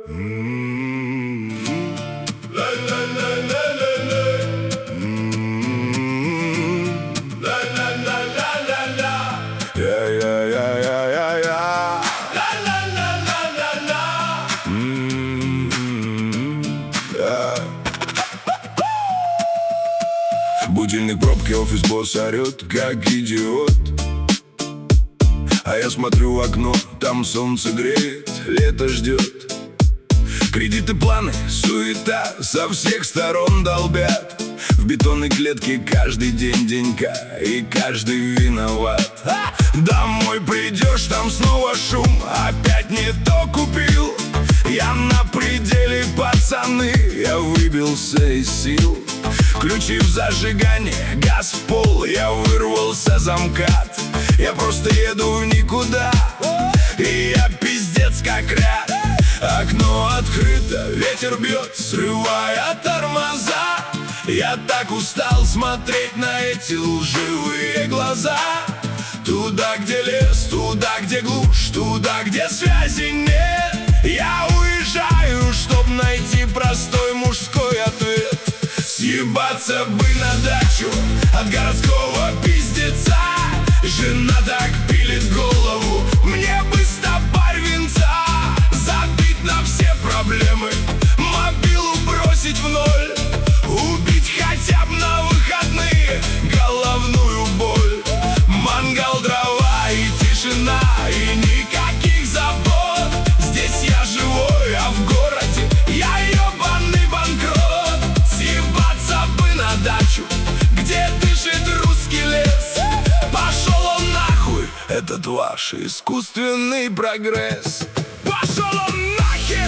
Будильник, пробки, офис, босс орёт, как идиот. А я смотрю в окно, там солнце греет, лето ждет. Кредиты, планы, суета со всех сторон долбят. В бетонной клетке каждый день денька, и каждый виноват. Домой придешь, там снова шум, опять не то купил. Я на пределе, пацаны, я выбился из сил. Ключи в зажигание, газ в пол, я вырвался за МКАД. Я просто еду в никуда, и я пиздец как рад. Окно открыто, ветер бьет, срывая тормоза. Я так устал смотреть на эти лживые глаза. Туда, где лес, туда, где глушь, туда, где связи нет. Я уезжаю, чтоб найти простой мужской ответ. Съебаться бы на дачу от городского пиздеца. Жена так пилит голову, мне бы стопарь винца. Забить на все проблемы, мобилу бросить в ноль. Убить хотя бы на выходные головную боль. Мангал, дрова и тишина, и никаких забот. Здесь я живой, а в городе я ебаный банкрот. Съебаться бы на дачу, где дышит русский лес. Пошел он нахуй, этот ваш искусственный прогресс. Пошел он нахер!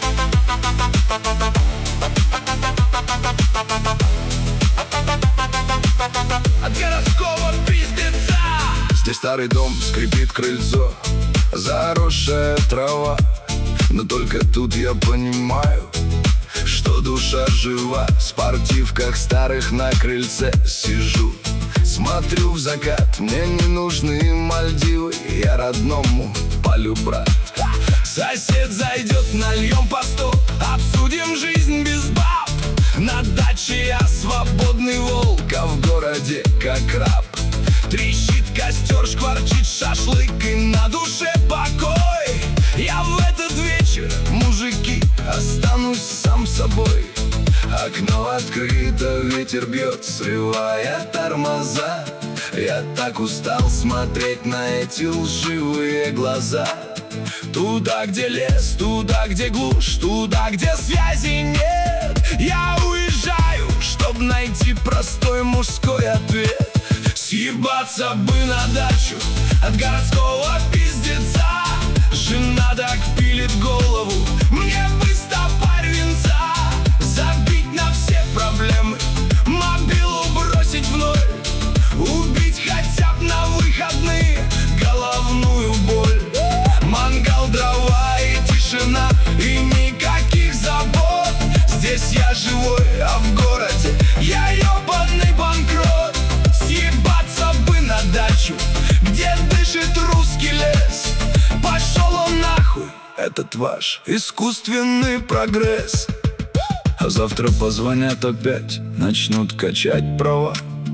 От городского пиздеца. Здесь старый дом, скрипит крыльцо, заросшая трава. Но только тут я понимаю, что душа жива. В спортивках старых на крыльце сижу, смотрю в закат. Мне не нужны Мальдивы, я родному полю брат. Сосед зайдет, нальем по 100, обсудим жизнь без баб. На даче я свободный волк, а в городе как раб. Трещит костер, шкварчит шашлык, и на душе покой. Я в этот вечер, мужики, останусь сам собой. Окно открыто, ветер бьет, срывая тормоза. Я так устал смотреть на эти лживые глаза. Туда, где лес, туда, где глушь, туда, где связи нет. Я уезжаю, чтоб найти простой мужской ответ. Съебаться бы на дачу от городского пиздеца. Жена так пилит голову, мне бы стопарь винца. Забить на все проблемы, мобилу бросить в ноль. Убить хотя бы на выходные головную боль. Мангал, дрова и тишина, и никаких забот. Здесь я живой, а в городе я ебаный банкрот. Съебаться бы на дачу, где дышит русский лес. Пошел он нахуй, этот ваш искусственный прогресс. А завтра позвонят опять, начнут качать права.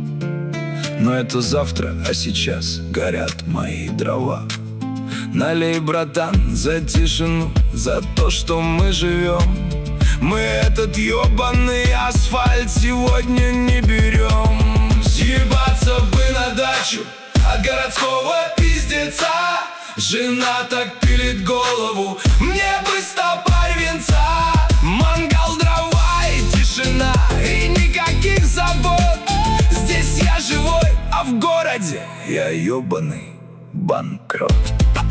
Но это завтра, а сейчас горят мои дрова. Налей, братан, за тишину, за то, что мы живем. Мы этот ебаный асфальт сегодня не берем. Съебаться бы на дачу от городского пиздеца. Жена так пилит голову, мне бы стопарь винца. Мангал, дрова и тишина, и никаких забот. Здесь я живой, а в городе я ебаный банкрот.